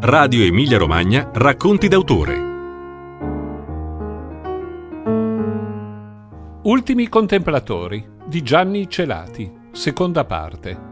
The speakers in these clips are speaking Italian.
Radio Emilia Romagna Racconti d'autore. Ultimi contemplatori di Gianni Celati, seconda parte.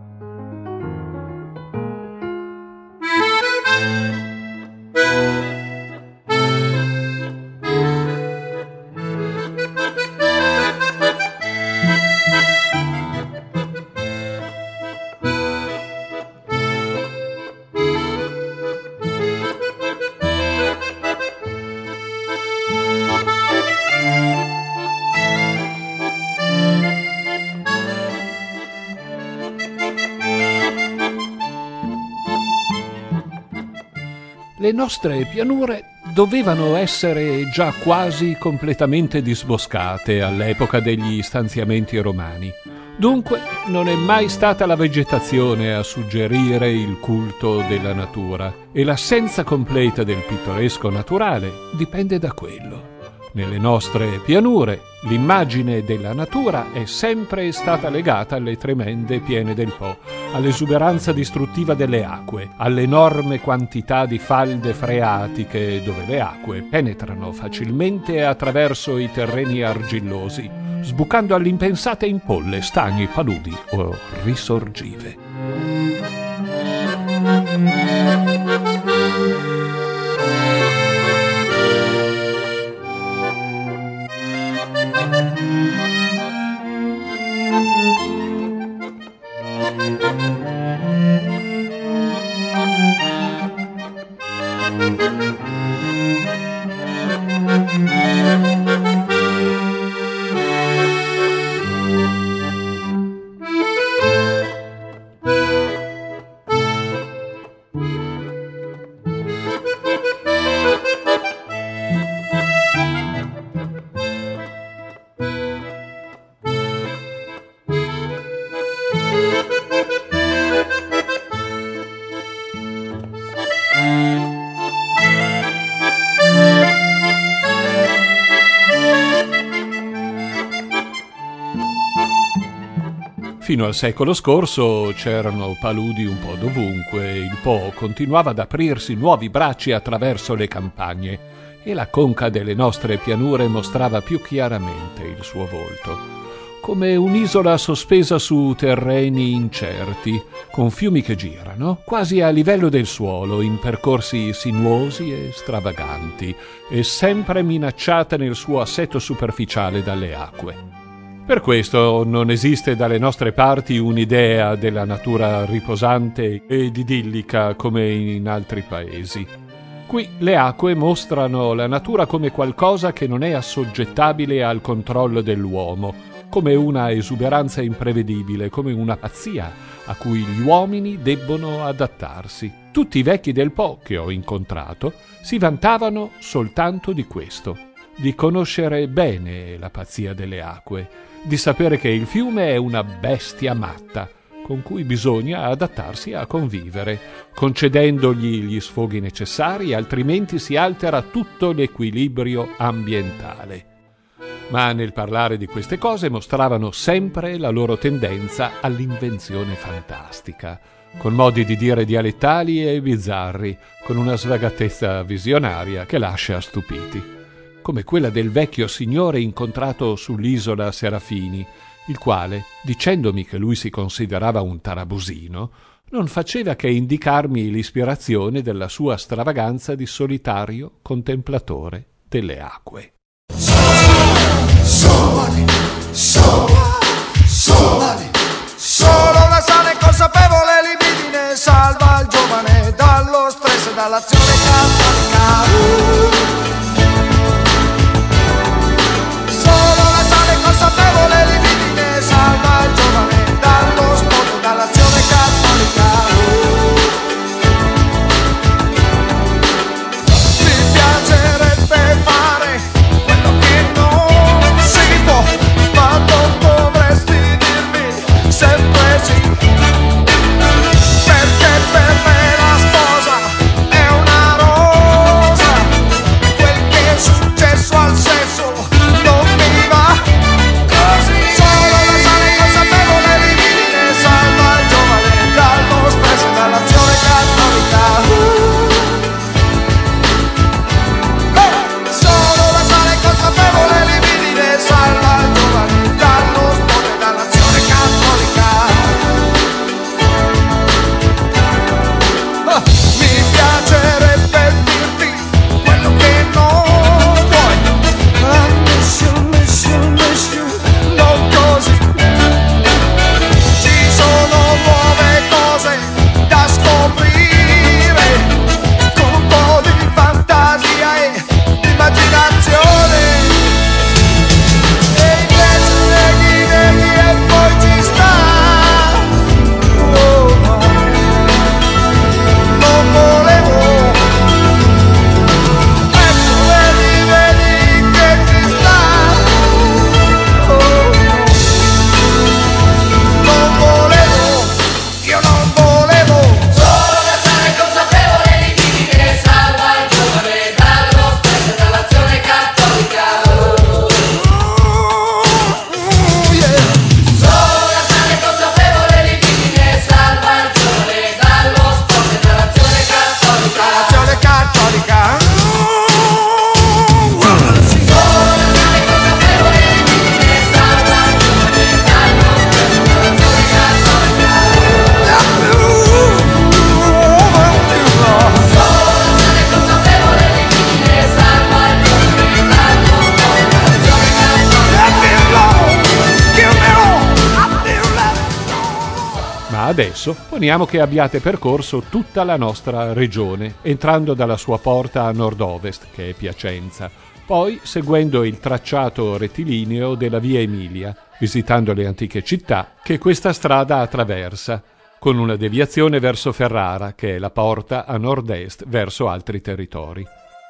Le nostre pianure dovevano essere già quasi completamente disboscate all'epoca degli stanziamenti romani. Dunque non è mai stata la vegetazione a suggerire il culto della natura e l'assenza completa del pittoresco naturale dipende da quello. Nelle nostre pianure l'immagine della natura è sempre stata legata alle tremende piene del Po, all'esuberanza distruttiva delle acque, all'enorme quantità di falde freatiche dove le acque penetrano facilmente attraverso i terreni argillosi, sbucando all'impensata in polle, stagni, paludi o risorgive. Fino al secolo scorso c'erano paludi un po' dovunque, il Po continuava ad aprirsi nuovi bracci attraverso le campagne e la conca delle nostre pianure mostrava più chiaramente il suo volto, come un'isola sospesa su terreni incerti, con fiumi che girano, quasi a livello del suolo, in percorsi sinuosi e stravaganti, e sempre minacciata nel suo assetto superficiale dalle acque. Per questo non esiste dalle nostre parti un'idea della natura riposante ed idillica come in altri paesi. Qui le acque mostrano la natura come qualcosa che non è assoggettabile al controllo dell'uomo, come una esuberanza imprevedibile, come una pazzia a cui gli uomini debbono adattarsi. Tutti i vecchi del Po che ho incontrato si vantavano soltanto di questo, di conoscere bene la pazzia delle acque, di sapere che il fiume è una bestia matta con cui bisogna adattarsi a convivere, concedendogli gli sfoghi necessari, altrimenti si altera tutto l'equilibrio ambientale. Ma nel parlare di queste cose mostravano sempre la loro tendenza all'invenzione fantastica, con modi di dire dialettali e bizzarri, con una svagatezza visionaria che lascia stupiti, come quella del vecchio signore incontrato sull'isola Serafini, il quale, dicendomi che lui si considerava un tarabusino, non faceva che indicarmi l'ispirazione della sua stravaganza di solitario contemplatore delle acque. Solo una sana e consapevole libidine salva il giovane dallo stress e dall'azione cattolica. Consapevole libidine salva il giovane dallo sport e dall'azione cattolica. Mi piacerebbe fare quello che non si può, ma dopo Adesso poniamo che abbiate percorso tutta la nostra regione, entrando dalla sua porta a nord-ovest, che è Piacenza, poi seguendo il tracciato rettilineo della via Emilia, visitando le antiche città che questa strada attraversa, con una deviazione verso Ferrara, che è la porta a nord-est verso altri territori.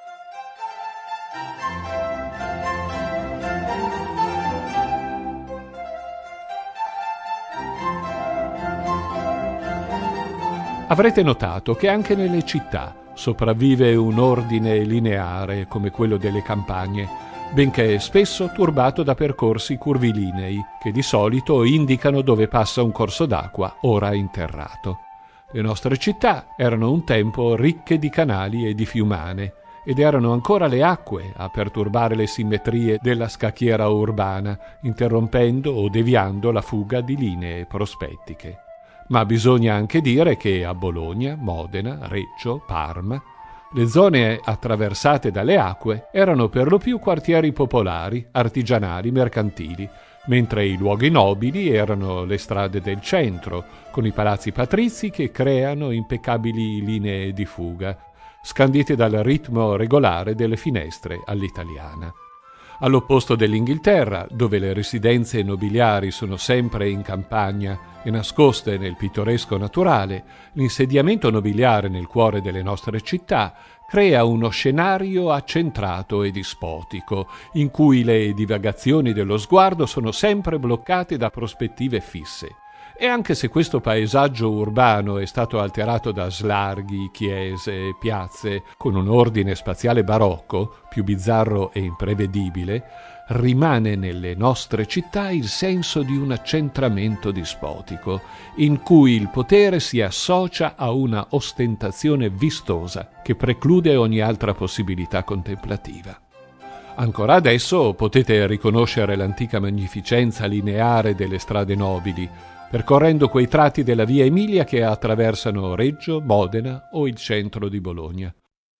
Avrete notato che anche nelle città sopravvive un ordine lineare come quello delle campagne, benché spesso turbato da percorsi curvilinei che di solito indicano dove passa un corso d'acqua ora interrato. Le nostre città erano un tempo ricche di canali e di fiumane, ed erano ancora le acque a perturbare le simmetrie della scacchiera urbana, interrompendo o deviando la fuga di linee prospettiche. Ma bisogna anche dire che a Bologna, Modena, Reggio, Parma, le zone attraversate dalle acque erano per lo più quartieri popolari, artigianali, mercantili, mentre i luoghi nobili erano le strade del centro, con i palazzi patrizi che creano impeccabili linee di fuga, scandite dal ritmo regolare delle finestre all'italiana. All'opposto dell'Inghilterra, dove le residenze nobiliari sono sempre in campagna e nascoste nel pittoresco naturale, l'insediamento nobiliare nel cuore delle nostre città crea uno scenario accentrato e dispotico, in cui le divagazioni dello sguardo sono sempre bloccate da prospettive fisse. E anche se questo paesaggio urbano è stato alterato da slarghi, chiese e piazze con un ordine spaziale barocco, più bizzarro e imprevedibile, rimane nelle nostre città il senso di un accentramento dispotico, in cui il potere si associa a una ostentazione vistosa che preclude ogni altra possibilità contemplativa. Ancora adesso potete riconoscere l'antica magnificenza lineare delle strade nobili, percorrendo quei tratti della via Emilia che attraversano Reggio, Modena o il centro di Bologna.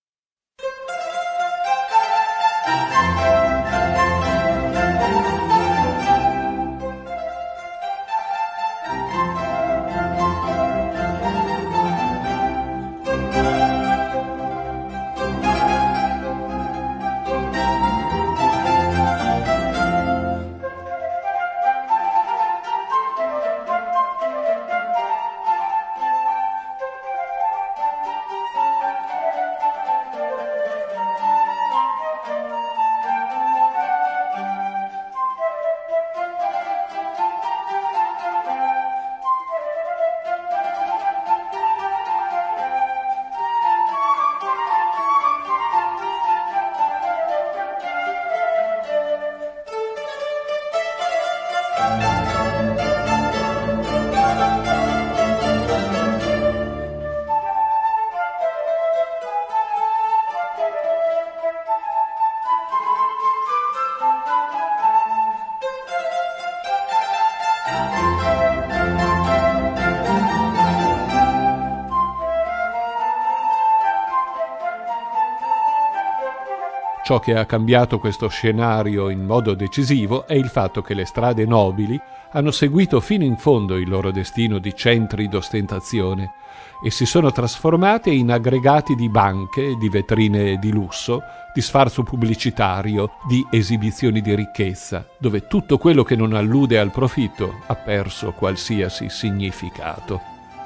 Ciò che ha cambiato questo scenario in modo decisivo è il fatto che le strade nobili hanno seguito fino in fondo il loro destino di centri d'ostentazione e si sono trasformate in aggregati di banche, di vetrine di lusso, di sfarzo pubblicitario, di esibizioni di ricchezza, dove tutto quello che non allude al profitto ha perso qualsiasi significato.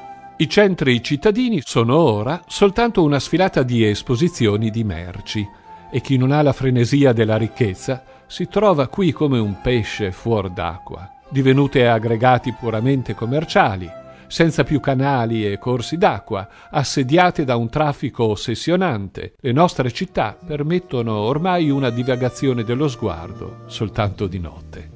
I centri cittadini sono ora soltanto una sfilata di esposizioni di merci, e chi non ha la frenesia della ricchezza si trova qui come un pesce fuor d'acqua, divenute aggregati puramente commerciali, senza più canali e corsi d'acqua, assediate da un traffico ossessionante. Le nostre città permettono ormai una divagazione dello sguardo soltanto di notte.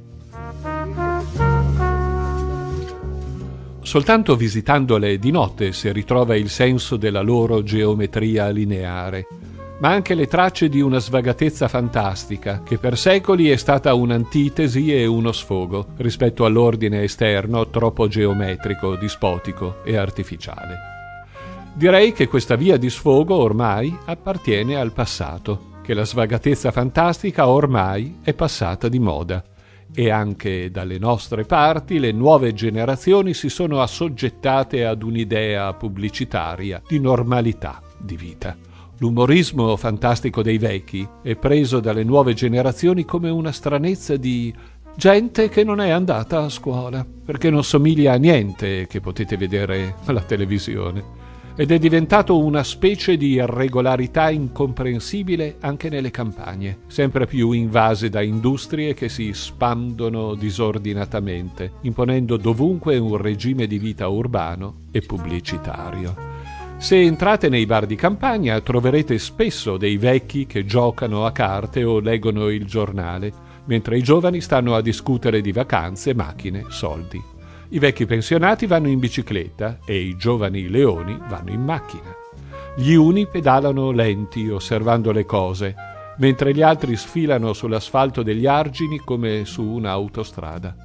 Soltanto visitandole di notte si ritrova il senso della loro geometria lineare, ma anche le tracce di una svagatezza fantastica che per secoli è stata un'antitesi e uno sfogo rispetto all'ordine esterno troppo geometrico, dispotico e artificiale. Direi che questa via di sfogo ormai appartiene al passato, che la svagatezza fantastica ormai è passata di moda E anche dalle nostre parti le nuove generazioni si sono assoggettate ad un'idea pubblicitaria di normalità di vita. L'umorismo fantastico dei vecchi è preso dalle nuove generazioni come una stranezza di gente che non è andata a scuola, perché non somiglia a niente che potete vedere alla televisione. Ed è diventato una specie di irregolarità incomprensibile anche nelle campagne, sempre più invase da industrie che si spandono disordinatamente, imponendo dovunque un regime di vita urbano e pubblicitario. Se entrate nei bar di campagna troverete spesso dei vecchi che giocano a carte o leggono il giornale, mentre i giovani stanno a discutere di vacanze, macchine, soldi. I vecchi pensionati vanno in bicicletta e i giovani leoni vanno in macchina. Gli uni pedalano lenti, osservando le cose, mentre gli altri sfilano sull'asfalto degli argini come su un'autostrada.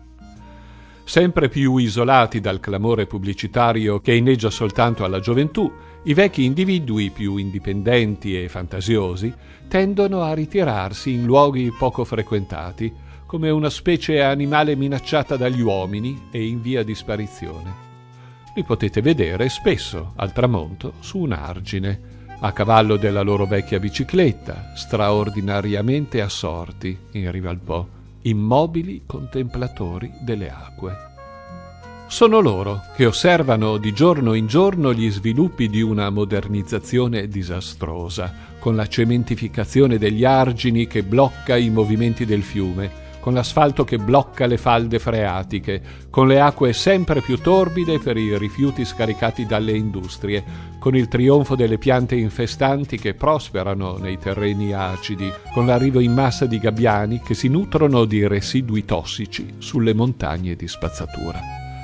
Sempre più isolati dal clamore pubblicitario che inneggia soltanto alla gioventù, i vecchi individui più indipendenti e fantasiosi tendono a ritirarsi in luoghi poco frequentati, come una specie animale minacciata dagli uomini e in via di sparizione. Li potete vedere spesso al tramonto su un argine, a cavallo della loro vecchia bicicletta, straordinariamente assorti in riva al Po, immobili contemplatori delle acque. Sono loro che osservano di giorno in giorno gli sviluppi di una modernizzazione disastrosa, con la cementificazione degli argini che blocca i movimenti del fiume, con l'asfalto che blocca le falde freatiche, con le acque sempre più torbide per i rifiuti scaricati dalle industrie, con il trionfo delle piante infestanti che prosperano nei terreni acidi, con l'arrivo in massa di gabbiani che si nutrono di residui tossici sulle montagne di spazzatura.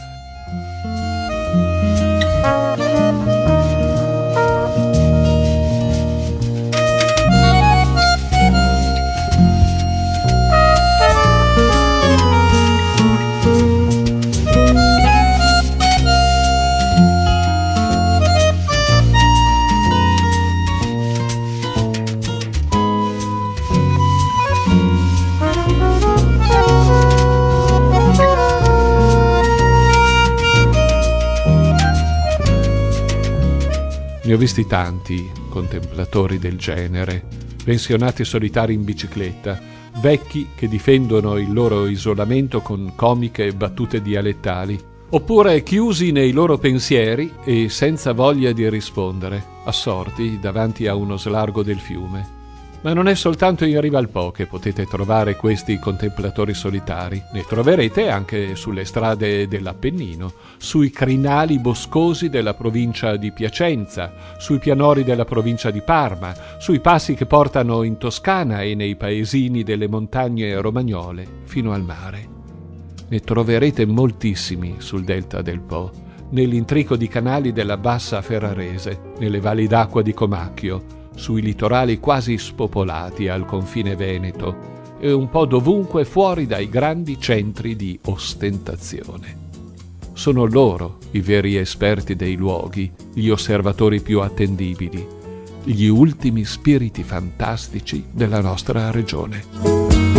Ne ho visti tanti contemplatori del genere, pensionati solitari in bicicletta, vecchi che difendono il loro isolamento con comiche battute dialettali, oppure chiusi nei loro pensieri e senza voglia di rispondere, assorti davanti a uno slargo del fiume. Ma non è soltanto in riva al Po che potete trovare questi contemplatori solitari. Ne troverete anche sulle strade dell'Appennino, sui crinali boscosi della provincia di Piacenza, sui pianori della provincia di Parma, sui passi che portano in Toscana e nei paesini delle montagne romagnole fino al mare. Ne troverete moltissimi sul delta del Po, nell'intrico di canali della Bassa Ferrarese, nelle valli d'acqua di Comacchio, sui litorali quasi spopolati al confine veneto e un po' dovunque fuori dai grandi centri di ostentazione. Sono loro i veri esperti dei luoghi, gli osservatori più attendibili, gli ultimi spiriti fantastici della nostra regione.